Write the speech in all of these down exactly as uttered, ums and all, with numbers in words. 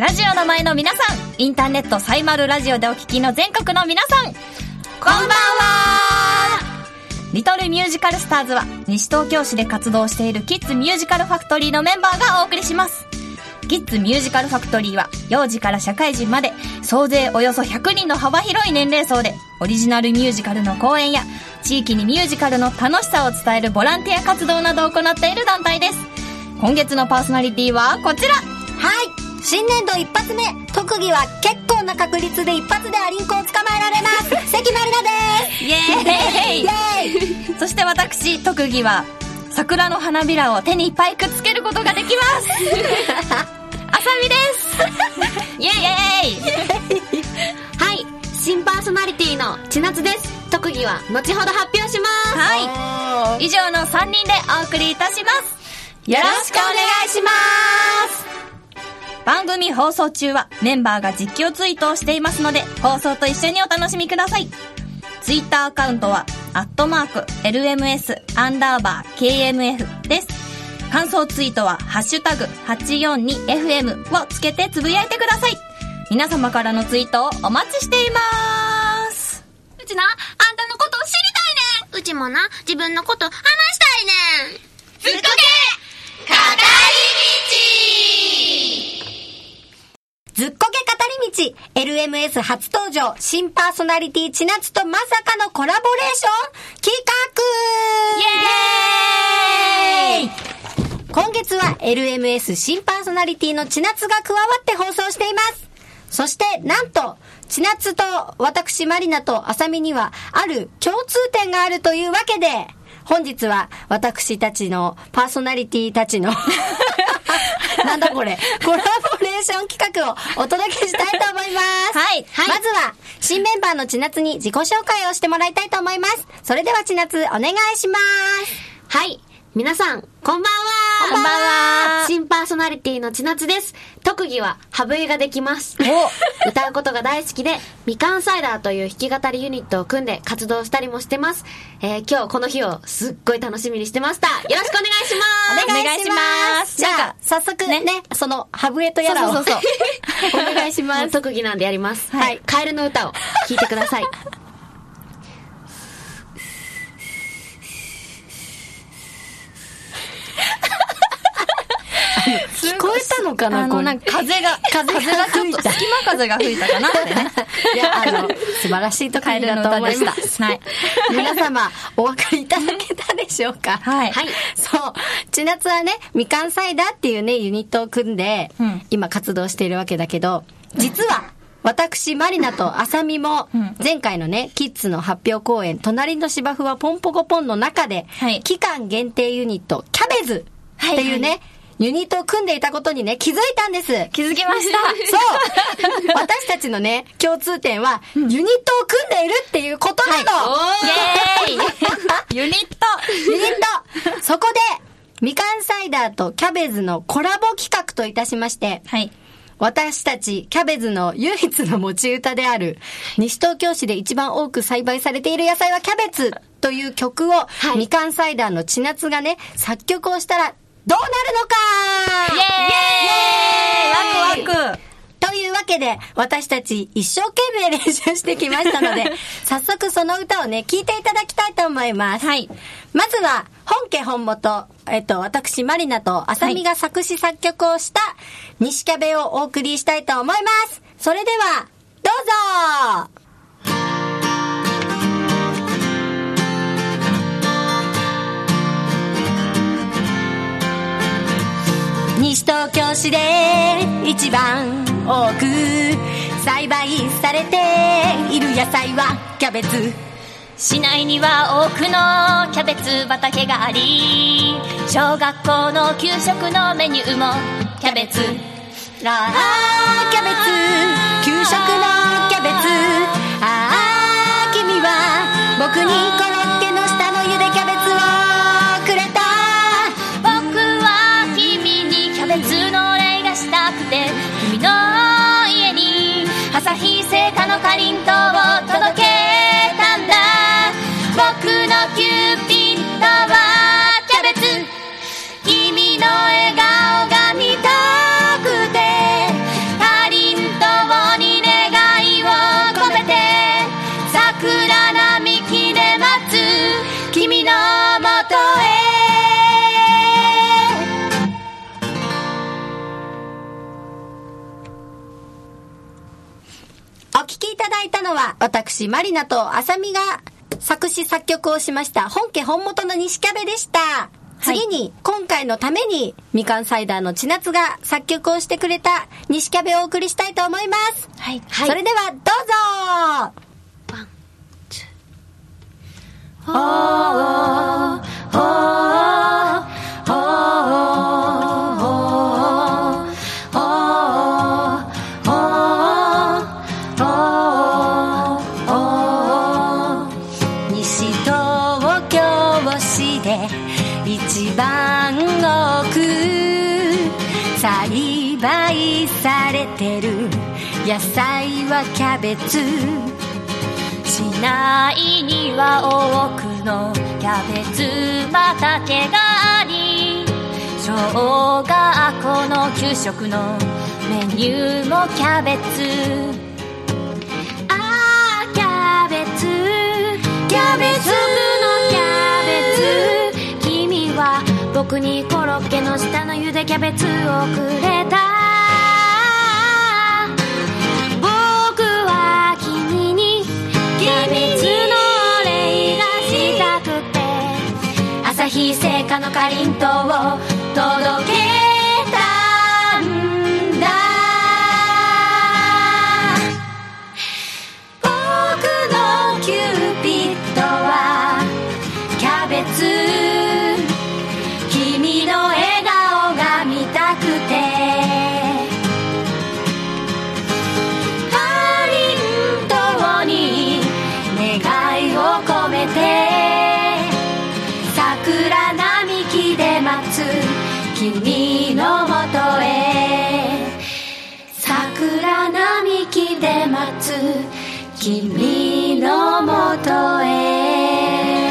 ラジオの前の皆さん、インターネットサイマルラジオでお聞きの全国の皆さん、こんばんは。リトルミュージカルスターズは西東京市で活動しているキッズミュージカルファクトリーのメンバーがお送りします。キッズミュージカルファクトリーは幼児から社会人まで総勢およそひゃくにんの幅広い年齢層でオリジナルミュージカルの公演や地域にミュージカルの楽しさを伝えるボランティア活動などを行っている団体です。今月のパーソナリティはこちら。 はい、新年度一発目、特技は結構な確率で一発でアリンコを捕まえられます関まりなです。 イエーイイエーイそして私、特技は桜の花びらを手にいっぱいくっつけることができますあさみですイエーイはい、新パーソナリティのちなつです。特技は後ほど発表します。 はい、以上のさんにんでお送りいたします。 よろしくお願いします。 番組放送中はメンバーが実況ツイートをしていますので、放送と一緒にお楽しみください。ツイッターアカウントはアットマーク エルエムエス アンダーバー ケーエムエフ です。感想ツイートはハッシュタグ はちよんにエフエム をつけてつぶやいてください。皆様からのツイートをお待ちしています。 うちな、あんたのことを知りたいねん。うちもな、自分のこと話したいねん。ずっこけ語り道。ずっこけ語り道、エルエムエス 初登場、新パーソナリティちなつとまさかのコラボレーション企画。イエーイ。今月は エルエムエス 新パーソナリティのちなつが加わって放送しています。そしてなんとちなつと私まりなとあさみにはある共通点があるというわけで、本日は私たちのパーソナリティたちのなんだこれコラボレーション企画をお届けしたいと思います。 はい、 はい、まずは新メンバーのちなつに自己紹介をしてもらいたいと思います。それではちなつお願いします。 はい、皆さんこんばんは。 こんばんは。 新パーソナリティのちなつです。特技はハブエができます。歌うことが大好きで、みかんサイダーという弾き語りユニットを組んで活動したりもしてます。えー、今日この日をすっごい楽しみにしてました。よろしくお願いします。 お願いします。じゃあ早速ね、ね、そのハブエとやらをそうそうそうお願いします。 特技なんでやります。 はい、 カエルの歌を聴いてください。 聞こえたのかな。 あのなんか風が風がちょっと隙間風が吹いたかなってねいや、あの素晴らしい特技だと思います。 はい、 皆様お分かりいただけたでしょうか。 はい、 はい、そうちなつはね、みかんサイダーっていうねユニットを組んで、うん、今活動しているわけだけど、実は私マリナとあさみも前回のねキッズの発表公演隣の芝生はポンポコポンの中で、はい、期間限定ユニットキャベズっていうね、はいはい、ユニットを組んでいたことにね気づいたんです。 気づきました。 そう私たちのね共通点は、うん、ユニットを組んでいるっていうことなの、 はい、イエーイユニットユニットそこでみかんサイダーとキャベズのコラボ企画といたしまして、はい、私たちキャベズの唯一の持ち歌である西東京市で一番多く栽培されている野菜はキャベツという曲を、はい、みかんサイダーのちなつがね作曲をしたらどうなるのか。 イエーイ、イエーイ、ワクワクというわけで私たち一生懸命練習してきましたので早速その歌をね聴いていただきたいと思います。はい、まずは本家本元、えっと私マリナとあさみが作詞作曲をした西キャベをお送りしたいと思います。それではどうぞ。西東京市で一番多く栽培されている野菜はキャベツ。 市内には多くのキャベツ畑があり、小学校の給食のメニューもキャベツ。 ああキャベツ、給食のキャベツ。ああ君は僕にコロッケの下の茹でキャベツをくれた。 僕は君にキャベツのお礼がしたくて、君の家に朝日製菓のかりんとうを届けたんだ。僕のキューピッドはキャベツ。君の笑顔が見たくて、太桜並木で待つ君のもとへ。 お聴きいただいたのは、私、マリナとあさみが作詞作曲をしました本家本元の西キャベでした。次に、今回のために、みかんサイダーの千夏が作曲をしてくれた西キャベをお送りしたいと思います。 はい。 はい、それでは、どうぞ。 ワン、ツー。おー、おー、おー、おー、西東京市で一番多く栽培されてる野菜はキャベツ。市内には多くのキャベツ畑があり、小学校の給食のメニューもキャベツ。あーキャベツキャベツのキャベツ、君は僕にコロッケの下の茹でキャベツをくれた。僕は君にキャベツのお礼がしたくて、朝日製菓のかりんとうを届けたんだ。僕のキューピッドはキャベツ、君の笑顔が見たくて、かりんとうに願いを込めて、桜並木で待つ君のもとへ、桜並木で待つ君のもとへ。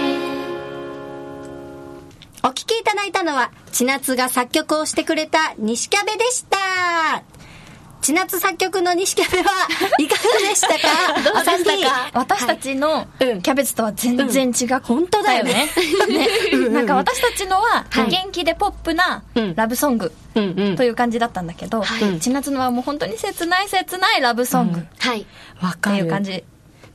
お聴きいただいたのは、千夏が作曲をしてくれた西キャベでした。千夏作曲の西キャベはいかがでしたか？ どうでしたか？ 私たちのキャベツとは全然違う、 うん、本当だよね。 ねなんか私たちのは元気でポップなラブソングという感じだったんだけど、 はい、 千夏のはもう本当に切ない切ないラブソング、うん、 はい、 わかるっていう感じだった。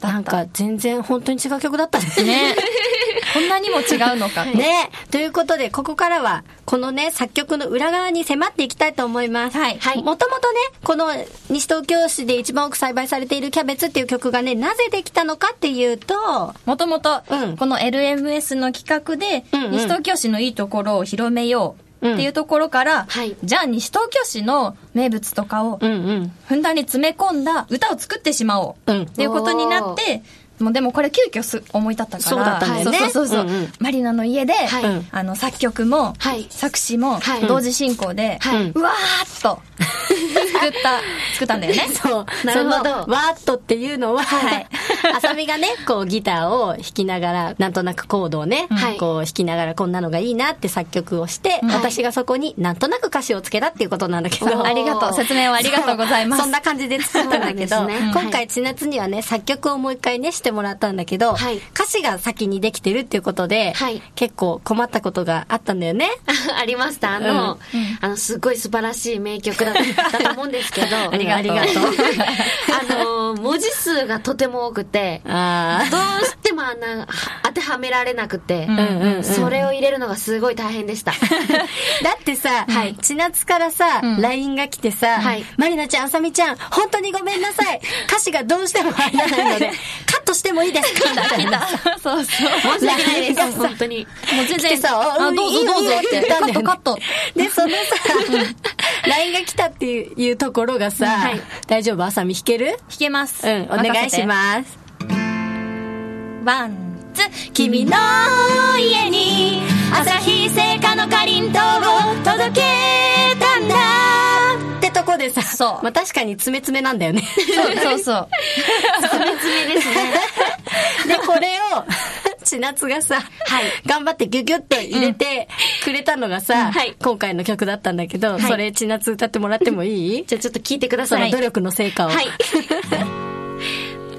なんか全然本当に違う曲だったね。 ねこんなにも違うのかね。ということで、ここからはこのね作曲の裏側に迫っていきたいと思います。 はい。 もともとね、この西東京市で一番多く栽培されているキャベツっていう曲がね、なぜできたのかっていうと、 もともとうんこの エルエムエス の企画で、 うんうん、 西東京市のいいところを広めようっていうところから、 うんはい、 じゃあ西東京市の名物とかをうんうん、 ふんだんに詰め込んだ歌を作ってしまおうっていうことになって、もうでもこれ急遽す思い立ったから、 そうだったんだよね。 そうそうそうそう、 うんうん、 マリナの家で、 はい、 あの作曲も、 はい、 作詞も、 はい、 同時進行で、 はい、 うわーっと作った作ったんだよね。 そう。 なるほど。 そのわーっとっていうのは、 はい、 あさみがね、こうギターを弾きながら、なんとなくコードをね、 はい、 こう弾きながらこんなのがいいなって作曲をして、はい、私がそこになんとなく歌詞をつけたっていうことなんだけど。 ありがとう。説明をありがとうございます。 そ, そんな感じで作ったんだけど、 ね、 今回千夏にはね、作曲をもう一回ね、してもらったんだけど、はい、歌詞が先にできてるっていうことで、はい、結構困ったことがあったんだよね。 ありました。あの、うん、あの、すごい素晴らしい名曲だったと思うんですけど、 ありがとう。 あの、文字数がとても多くて、あどうしてもあんな当てはめられなくて、うんうんうん、それを入れるのがすごい大変でした。 だってさ、はい、千夏からさ、うん、ライン が来てさ、はい、マリナちゃん、あさみちゃん、本当にごめんなさい。歌詞がどうしても入らないので、カットしてもいいですかみたいな。 そうそう。 申し訳ないです。本当に。 もう全然さ、 あ、どうぞどうぞって。カットカット。 で、そのさ、ライン が来たっていうところがさ、はい、大丈夫？あさみ弾ける？ 弾けます。 うん、お願いします。 ワン、ツー、君の家に朝日製菓のかりんとうを届けたんだってとこでさ、 そう。 まあ、確かに詰め詰めなんだよね。 そうそうそう。 詰め詰めですね。 で、これを、千夏がさ、はい、頑張ってギュギュって入れてくれたのがさ、うんはい、今回の曲だったんだけど、はい、それ千夏歌ってもらってもいい？ じゃあちょっと聞いてください。 その努力の成果を。はい。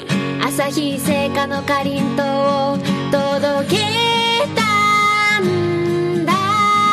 朝日製菓のかりんとうを届けたんだ。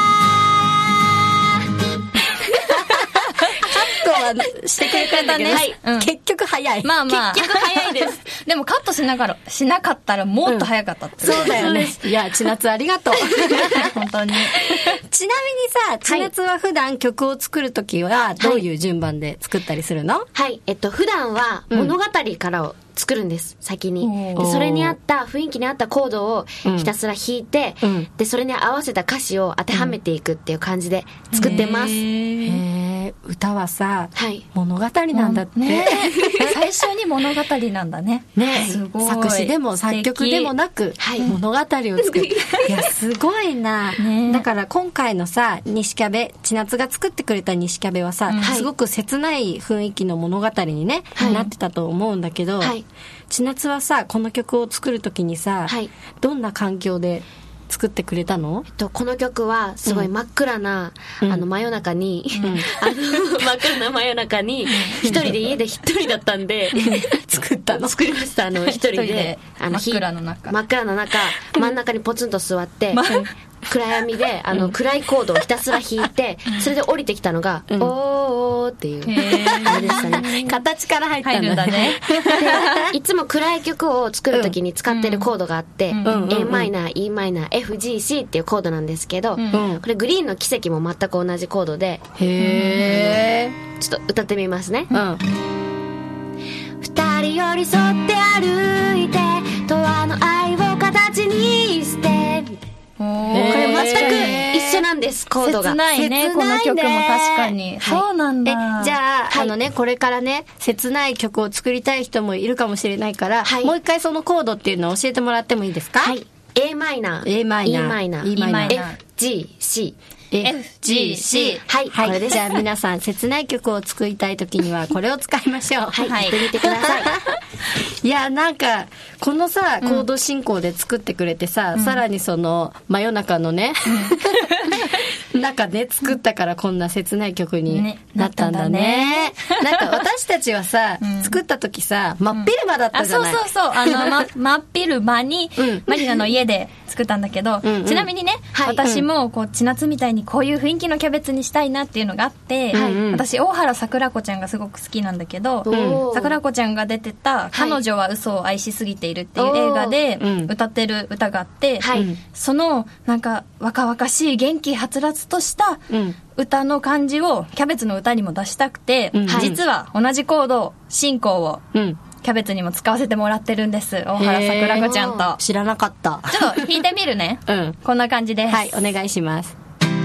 カットはしてくれたんだけど、 はいうん、 結局早い。 まあまあ結局早いですでもカットしながらしなかったらもっと早かったって、 うん、そうだよね。いや、千夏ありがとう本当に。 ちなみにさ、千夏は普段曲を作るときはどういう順番で作ったりするの？ はい、はい、えっと普段は物語からを作るんです、先に。でそれに合った雰囲気に合ったコードをひたすら弾いて、うん、でそれに合わせた歌詞を当てはめていくっていう感じで作ってます。 へー、歌はさ、 はい、 物語なんだって、ね、 最初に物語なんだね。 ね、 すごい。 作詞でも作曲でもなく、はい、物語を作る。いや、すごいな、ね、だから今回のさ、西キャベ、千夏が作ってくれた西キャベはさ、うん、すごく切ない雰囲気の物語にね、はい、なってたと思うんだけど、はい、千夏はさ、この曲を作るときにさ、はい、どんな環境で作ってくれたの？ えっと、この曲はすごい真っ暗な、うん、あの真夜中に、うん、あの真っ暗な真夜中に一人で家で一人だったんで作ったの？ 作りました。あの一人で、 であの真っ暗の中真っ暗の中真ん中にポツンと座って、ま、暗闇であの、うん、暗いコードをひたすら弾いて、それで降りてきたのが、うん、おーっていうあれでしたね。 形から入ったんだね。 でいつも暗い曲を作るときに使ってるコードがあって、うん、エーマイナー、イーマイナー、エフジーシー っていうコードなんですけど、うん、これグリーンの奇跡も全く同じコードで、 へー、 ちょっと歌ってみますね。 うん、 二人寄り添って歩いて、永遠の愛を形にして、これ全く一緒なんです、コードが。 切ないね、この曲も確かに、はい、そうなんだ。 えじゃあ、はい、あのね、これからね、切ない曲を作りたい人もいるかもしれないから、はい、もう一回そのコードっていうのを教えてもらってもいいですか？ はい、エーマイナー、 エーマイナー、 イーマイナー、 イーマイナー、 エフジーシー、 エフジーシー、 はい、 はい、 これです。 じゃあ皆さん、切ない曲を作りたいときにはこれを使いましょう。 はい、やってみてください。 いや、なんかこのさ、コード進行で作ってくれてさ、うん、さらにその真夜中のね、うん、中で作ったからこんな切ない曲になったんだね。な, なんか私たちはさ、うん、作った時さ、真っ昼間だったじゃない？ あ、そうそうそう、あの、ま、真っ昼間に、うん、マリナの家で作ったんだけど、うんうん、ちなみにね、はい、私もこう千夏みたいにこういう雰囲気のキャベツにしたいなっていうのがあって、はい、私大原桜子ちゃんがすごく好きなんだけど、うん、桜子ちゃんが出てた、彼女は嘘を愛しすぎているっていう映画で歌ってる歌があって、はい、そのなんか若々しい元気はつらつとした歌の感じをキャベツの歌にも出したくて、うん、実は同じコード進行をキャベツにも使わせてもらってるんです。大原桜子ちゃんと。 知らなかった。 ちょっと弾いてみるね。うん、こんな感じです。 はい、お願いします。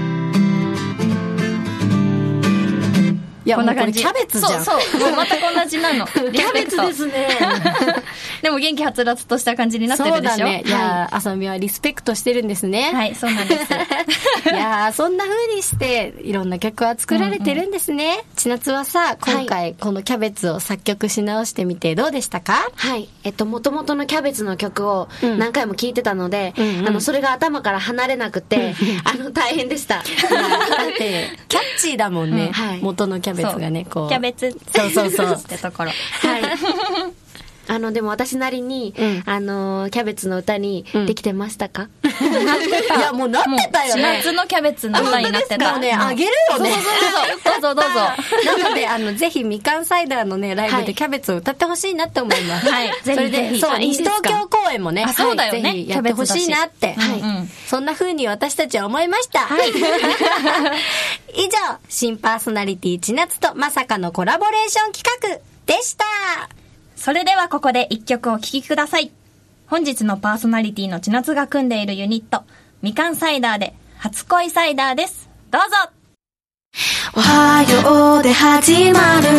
いや、こんな感じ。キャベツじゃん。 そうそう。もう全く同じなの。 キャベツですね。 でも元気はつらつとした感じになってるでしょ。 そうだね。いやー、あさみはリスペクトしてるんですね。 はい、そうなんです。 いやー、そんな風にしていろんな曲は作られてるんですね。うんうん、千夏はさ、今回このキャベツを作曲し直してみてどうでしたか？ はい。えっと、元々のキャベツの曲を何回も聴いてたので、うんうん、あの、それが頭から離れなくて、あの、大変でした。だって、キャッチーだもんね。うん、はい、元のキャベツがね、こう。 キャベツ。 そうそうそう。 ってところ。 はい。あの、でも私なりに、うん、あの、キャベツの歌にできてましたか？ うん、なってた。いや、もうなってたよね。 夏のキャベツの歌になってた。 もうね、あげるよね。 そうそうそう。どうぞどうぞ。 なので、あの、ぜひみかんサイダーのね、ライブでキャベツを歌ってほしいなって思います。 はい。 それで、そう、西東京公演もね、 そうだよね。 ぜひやってほしいなって。はい。そんな風に私たちは思いました。はい。以上、新パーソナリティ千夏とまさかのコラボレーション企画でした。 それではここで一曲お聴きください。本日のパーソナリティの千夏が組んでいるユニット、みかんサイダーで初恋サイダーです。どうぞ。 おはようで始まる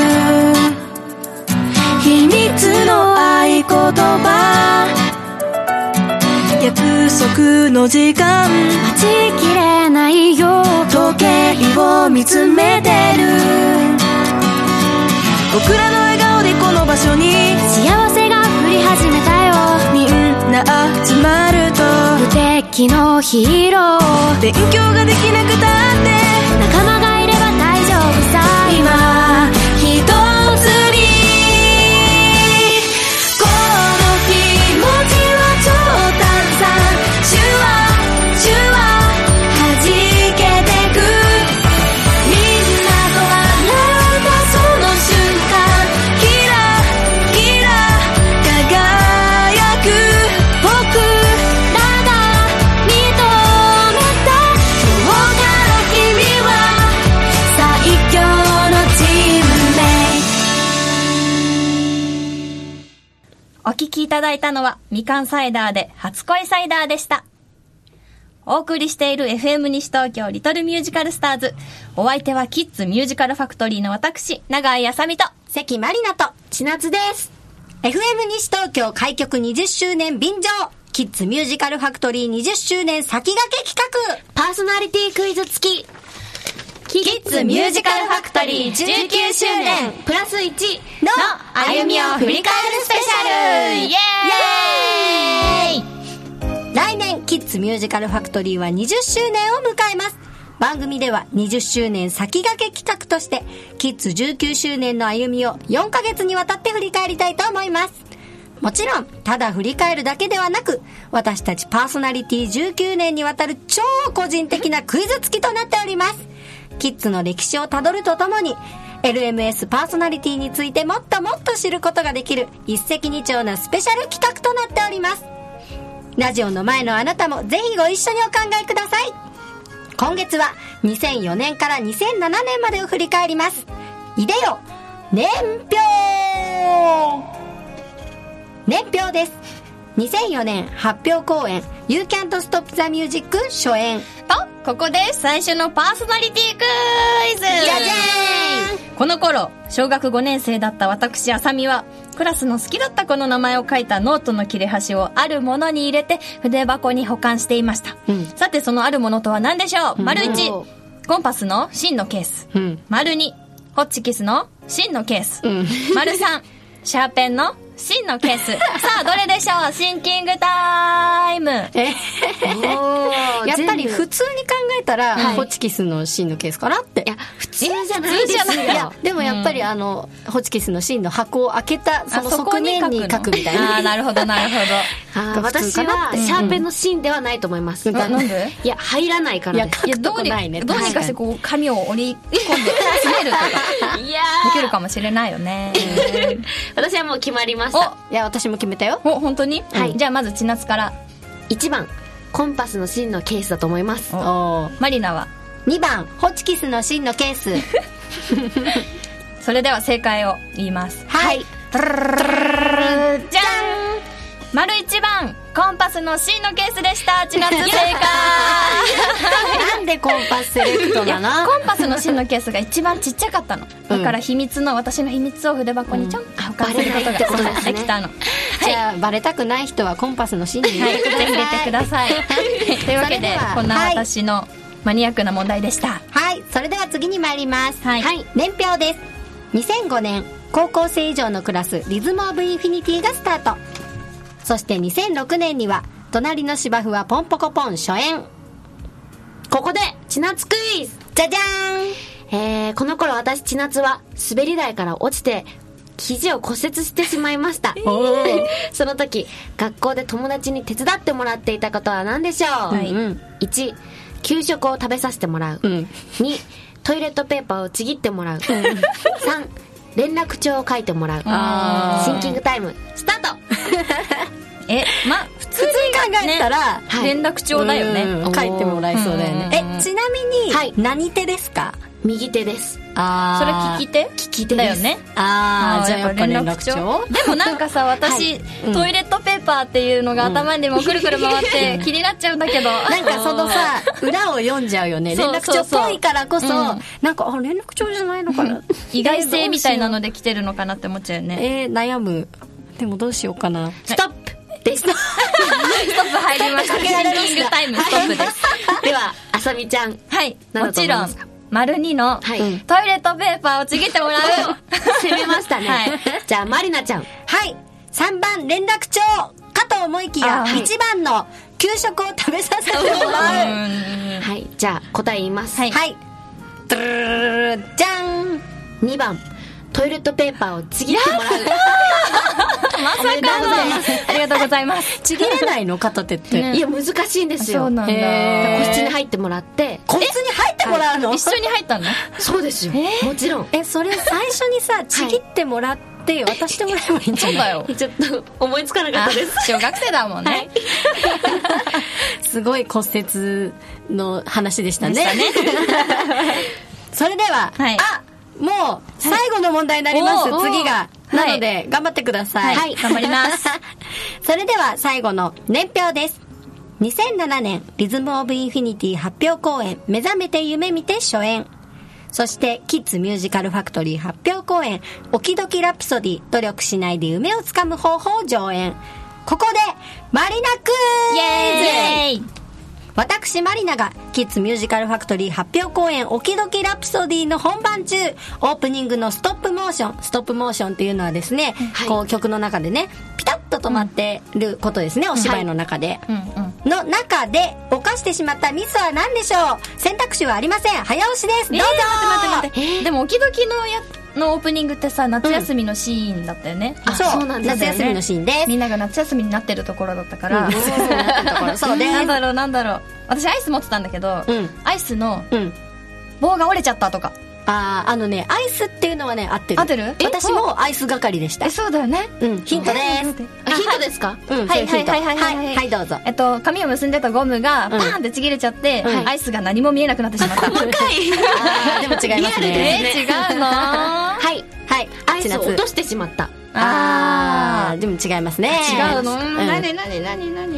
秘密の合言葉、約束の時間待ちきれないよ、時計を見つめてる、僕らの笑顔でこの場所に幸せが降り始めたよ、みんな集まると無敵のヒーロー、勉強ができなくたって仲間がいれば大丈夫さ、今一つにこのきいただいたのはみかんサイダーで初恋サイダーでした。お送りしている エフエム 西東京リトルミュージカルスターズ。お相手はキッズミュージカルファクトリーの私、永井あさみと関まりなと千夏です。 エフエム 西東京開局にじゅっしゅうねん便乗キッズミュージカルファクトリーにじゅっしゅうねん先駆け企画パーソナリティクイズ付きキッズミュージカルファクトリーじゅうきゅうしゅうねんプラスいちの歩みを振り返るスペシャル。イエーイ。 来年キッズミュージカルファクトリーはにじゅっしゅうねんを迎えます。番組ではにじゅっしゅうねん先駆け企画としてキッズじゅうきゅうしゅうねんの歩みをよんかげつにわたって振り返りたいと思います。もちろんただ振り返るだけではなく、私たちパーソナリティじゅうきゅうねんにわたる超個人的なクイズ付きとなっております。キッズの歴史をたどるとともに エルエムエス パーソナリティについてもっともっと知ることができる一石二鳥なスペシャル企画となっております。ラジオの前のあなたもぜひご一緒にお考えください。今月はにせんよねんからにせんななねんまでを振り返ります。いでよ年表年表です。にせんよねん発表公演 You Can't Stop the Music 初演と、ここで最初のパーソナリティクイズ。 じゃじゃーん。 この頃小学ごねん生だった私あさみはクラスの好きだった子の名前を書いたノートの切れ端をあるものに入れて筆箱に保管していました、うん、さてそのあるものとは何でしょう。丸いち、コンパスの芯のケース、うん、丸に、ホッチキスの芯のケース、うん、丸さん、シャーペンの芯のケース。さあどれでしょう。シンキングタイム。えやっぱり普通に考えたら、はい、ホッチキスの芯のケースかなって。 いや普通じゃないですよ。いやでもやっぱり、うん、あのホッチキスの芯の箱を開けたその側面に書くみたいな。 あ、なるほどなるほど。 あ、私はシャーペンの芯ではないと思います、うん、 なんで。 いや入らないからです。 いや書くとこないね。 どうにかしてこう紙を折り込んで詰めるとかいやできるかもしれないよね。 私はもう決まりました。 いや私も決めたよ。 お、本当に、 はい、 じゃあまず千夏から。 いちばんコンパスの芯のケースだと思います。 おマリナはにばんホッチキスの芯のケース。 それでは正解を言います。 はい、 じゃん。丸いちばんコンパスの芯のケースでした。千夏正解。 なんでコンパスセレクトなの。 コンパスの芯のケースが一番ちっちゃかったの、だから秘密の、私の秘密を筆箱にちょんと保管することができたの。 じゃあバレたくない人はコンパスの芯に入れてください。 ぜひ入れてください。というわけでこんな私のマニアックな問題でした。 はい、それでは次に参ります。 はい、はい、 年表です。にせんごねん高校生以上のクラスリズムオブインフィニティがスタート。そしてにせんろくねんには隣の芝生はポンポコポン初演。 ここで千夏クイズ。 じゃじゃーん。 えー、この頃私千夏は滑り台から落ちて肘を骨折してしまいました。その時学校で友達に手伝ってもらっていたことは何でしょう。はい、いち、給食を食べさせてもらう、うん、に、トイレットペーパーをちぎってもらう、さん、連絡帳を書いてもらう。シンキングタイムスタート。 え、ま、普通に考えたら、ね、連絡帳だよね、 うん、書いてもらえそうだよね。え、ちなみに、はい、何手ですか。 右手です。 あそれ利き手利き手だよね。 ああ、じゃあやっぱ連絡帳。 でもなんかさ、私、はいうん、トイレットペーパーっていうのが頭にもくるくる回って気になっちゃうんだけど、 なんかそのさ裏を読んじゃうよね。連絡帳っぽいからこそ、うん、なんかあ連絡帳じゃないのかな。 意外性みたいなので来てるのかなって思っちゃうよね。 えー、悩む。でもどうしようかな。 ストップです。ストップ入りました。シンキングタイムストップです。 ではあさみちゃん。 はい、もちろん丸にの、はい、トイレットペーパーをちぎってもらう。 攻めましたね、はい、じゃあまりなちゃん。 はい、さんばん連絡帳かと思いきや、はい、いちばんの給食を食べさせてもらう。 はい、じゃあ答え言います。 はい、はい、ドゥルルじゃん。 にばんトイレットペーパーをちぎってもらう。 まさかのありがとうございます。 ちぎれないの片手って、 ね、いや難しいんですよ。 そうなんだ。 個室に入ってもらって。 個室に入ってもらうの、 はい、一緒に入ったの。 そうですよ、もちろん。 え、それ最初にさちぎってもらって渡してもらえばいいんじゃない。 そうだよ。 ちょっと思いつかなかったです。 小学生だもんね、はい、 すごい骨折の話でしたね。でしたね。それでは、はい、あ、もう最後の問題になります。次がなので頑張ってください。 はい、頑張りますそれでは最後の年表です。にせんななねんリズムオブインフィニティ発表公演目覚めて夢見て初演。そしてキッズミュージカルファクトリー発表公演オキドキラプソディ努力しないで夢をつかむ方法上演。ここでマリナクイズ。 イエーイ。 私マリナがキッズミュージカルファクトリー発表公演オキドキラプソディの本番中、オープニングのストップモーション、ストップモーションっていうのはですね、はい、こう曲の中でねピタッと止まってることですね、うん、お芝居の中で、はい、の中で犯してしまったミスは何でしょう。選択肢はありません。早押しです。どうぞ。 えー、待って待って待って、えー、でもオキドキのやのオープニングってさ、夏休みのシーンだったよね、 うん、あ、そう、そうなんですよね、夏休みのシーンです。 みんなが夏休みになってるところだったから、うん、 夏休みになってるところそうです。 なんだろうなんだろう、私アイス持ってたんだけど、うん、アイスの棒が折れちゃったとか。 ああ、あのね、アイスっていうのはね、合ってる。 合ってる？ 私もアイス係でした。 え、そうだよね。 うん、ヒントです。 ヒントですか？ うん、はいはいはいはいはいはい、どうぞ。 えっと、髪を結んでたゴムがパーンってちぎれちゃって、アイスが何も見えなくなってしまった。 細かい。あー、でも違いますね。 え、違うの？ はい。 はい。 アイスを落としてしまった。 あー、でも違いますね。 違うの？なになになになに？ カンカンカンカン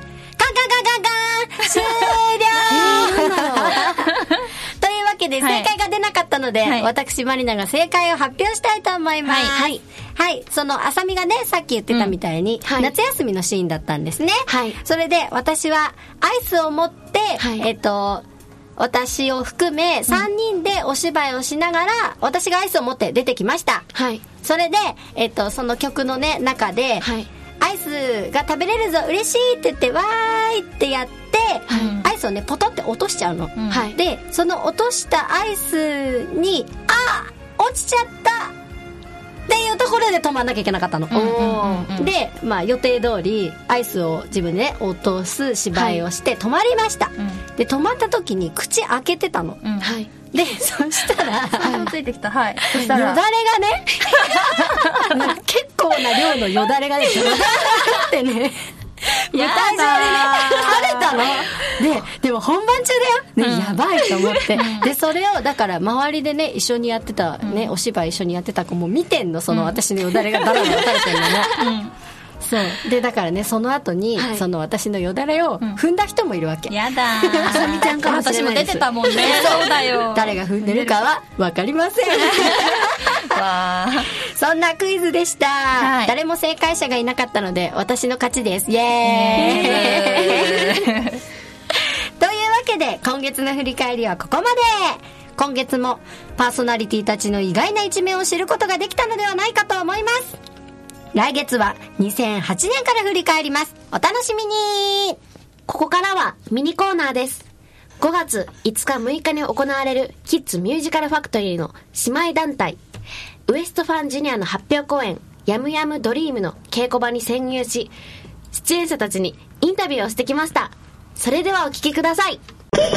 カン終了。というわけで正解が出なかったので、はい、私マリナが正解を発表したいと思います。はい、はい、そのあさみがねさっき言ってたみたいに、うん、はい、夏休みのシーンだったんですね。はい、それで私はアイスを持って、はい、えっと私を含めさんにんでお芝居をしながら、うん、私がアイスを持って出てきました。はい、それで、えっと、その曲のね中で、はい、アイスが食べれるぞ嬉しいって言ってわーいってやって、はい、アイスをねポトって落としちゃうの、うん、でその落としたアイスにあー落ちちゃったっていうところで止まんなきゃいけなかったの、うんうんうん、で、まあ、予定通りアイスを自分でね落とす芝居をして止まりました、はい、で止まった時に口開けてたの、うん、はい、でそしたらついてきた、はい、そしたらよだれがね結構な量のよだれがねよだれがってね舞台上でね垂れたので、でも本番中だよ、ね、うん、やばいと思ってでそれをだから周りでね一緒にやってた、ね、うん、お芝居一緒にやってた子も見てんの、その私のよだれがダラダラ垂れてるのね、うん、そうでだからねその後に、はい、その私のよだれを踏んだ人もいるわけ、うん、 やだあさみちゃんかもしれないです。 私も出てたもんねそうだよ、 誰が踏んでるかは分かりませんわそんなクイズでした、はい、誰も正解者がいなかったので私の勝ちです。イエーイというわけで今月の振り返りはここまで。今月もパーソナリティたちの意外な一面を知ることができたのではないかと思います。来月はにせんはちねんから振り返ります。お楽しみに。 ここからはミニコーナーです。ごがついつかむいかに行われるキッズミュージカルファクトリーの姉妹団体ウエストファンジュニアの発表公演ヤムヤムドリームの稽古場に潜入し、出演者たちにインタビューをしてきました。それではお聞きください。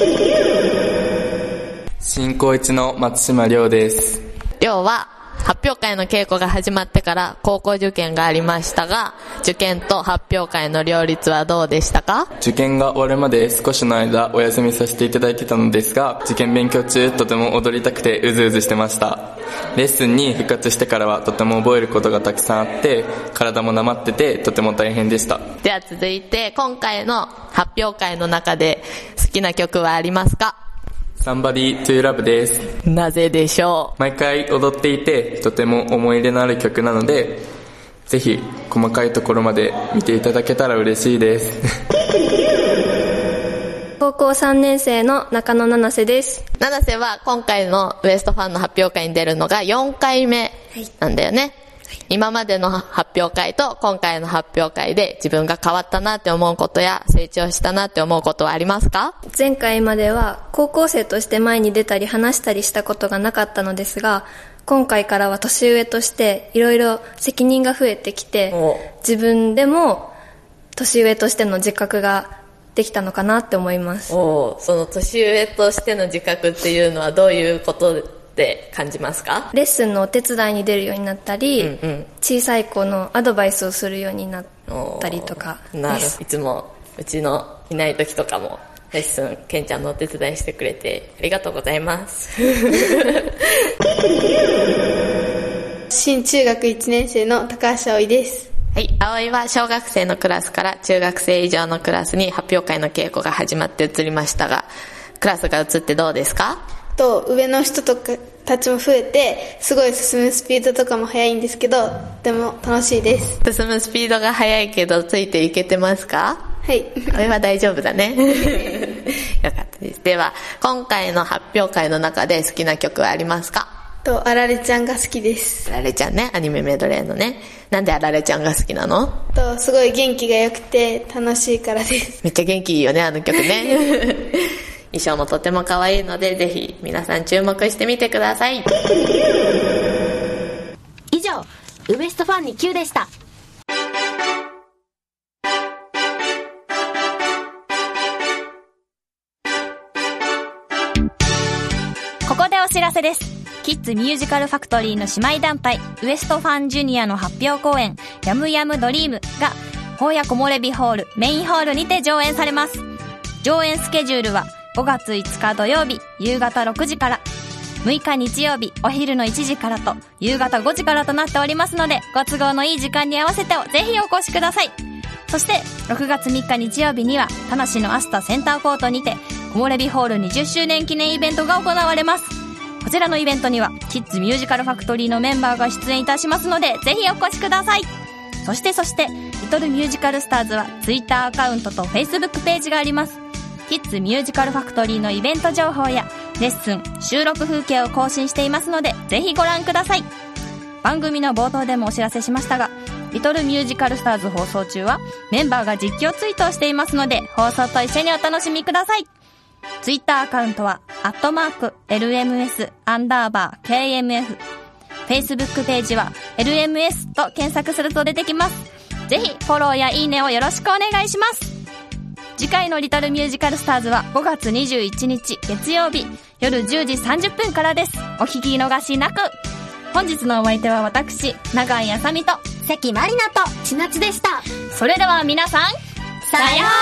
新高一の松島亮です。 亮は発表会の稽古が始まってから高校受験がありましたが、受験と発表会の両立はどうでしたか？ 受験が終わるまで少しの間お休みさせていただいてたのですが、受験勉強中とても踊りたくてうずうずしてました。レッスンに復活してからはとても覚えることがたくさんあって、体もなまっててとても大変でした。 では続いて今回の発表会の中で好きな曲はありますか ？Somebody to Love です。 なぜでしょう？ 毎回踊っていてとても思い入れのある曲なので、ぜひ細かいところまで見ていただけたら嬉しいです高校さんねん生の中野七瀬です。 七瀬は今回のウエストファンの発表会に出るのがよんかいめなんだよね、はいはい、今までの発表会と今回の発表会で自分が変わったなって思うことや成長したなって思うことはありますか？ 前回までは高校生として前に出たり話したりしたことがなかったのですが、今回からは年上としていろいろ責任が増えてきて、自分でも年上としての自覚ができたのかなって思います。 おその年上としての自覚っていうのはどういうことって感じますか？ レッスンのお手伝いに出るようになったり、うんうん、小さい子のアドバイスをするようになったりとかです。 なる。いつもうちのいない時とかもレッスンケンちゃんのお手伝いしてくれてありがとうございます新中学いちねん生の高橋葵です。 はい、葵は小学生のクラスから中学生以上のクラスに発表会の稽古が始まって移りましたが、クラスが移ってどうですか？ と上の人とかたちも増えて、すごい進むスピードとかも速いんですけど、とても楽しいです。 進むスピードが速いけどついていけてますか？ はい。 葵は大丈夫だね。よかったです。では今回の発表会の中で好きな曲はありますか？ とあられちゃんが好きです。 あられちゃんね、アニメメドレーのね。なんであられちゃんが好きなの？ とすごい元気が良くて楽しいからです。 めっちゃ元気いいよね、あの曲ね。衣装もとても可愛いので、ぜひ皆さん注目してみてください。 以上、ウエストファンに Q でした。 ここでお知らせです。キッズミュージカルファクトリーの姉妹団体ウエストファンジュニアの発表公演ヤムヤムドリームが荒野木漏れ日ホールメインホールにて上演されます。上演スケジュールはごがついつか土曜日夕方ろくじから、むいか日曜日お昼のいちじからと夕方ごじからとなっておりますので、ご都合のいい時間に合わせてぜひお越しください。そしてろくがつみっか日曜日には田無のアスタセンターコートにて木漏れ日ホールにじゅっしゅうねん記念イベントが行われます。こちらのイベントにはキッズミュージカルファクトリーのメンバーが出演いたしますので、ぜひお越しください。そしてそしてリトルミュージカルスターズはツイッターアカウントとフェイスブックページがあります。キッズミュージカルファクトリーのイベント情報やレッスン、収録風景を更新していますので、ぜひご覧ください。番組の冒頭でもお知らせしましたが、リトルミュージカルスターズ放送中はメンバーが実況ツイートをしていますので、放送と一緒にお楽しみください。ツイッターアカウントはアットマーク エルエムエス アンダーバー ケーエムエフ、 フェイスブックページは エルエムエス と検索すると出てきます。ぜひフォローやいいねをよろしくお願いします。次回のリトルミュージカルスターズはごがつにじゅういちにち月曜日夜じゅうじさんじゅっぷんからです。お聞き逃しなく。本日のお相手は私永井あさみと関まりなと千夏でした。 それでは皆さん、 さようなら。